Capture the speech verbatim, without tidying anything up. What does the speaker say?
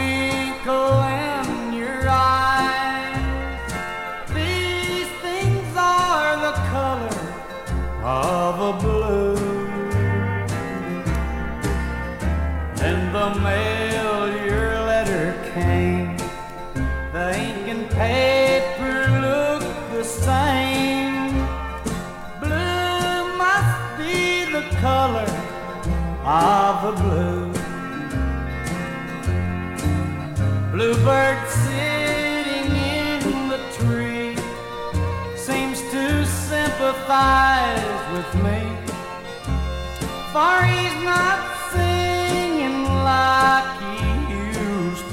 twinkle in your eyes. These things are the color of a blue. In the mail your letter came. The ink and paper look the same. Blue must be the color of a blue. Bluebird sitting in the tree seems to sympathize with me, for he's not singing like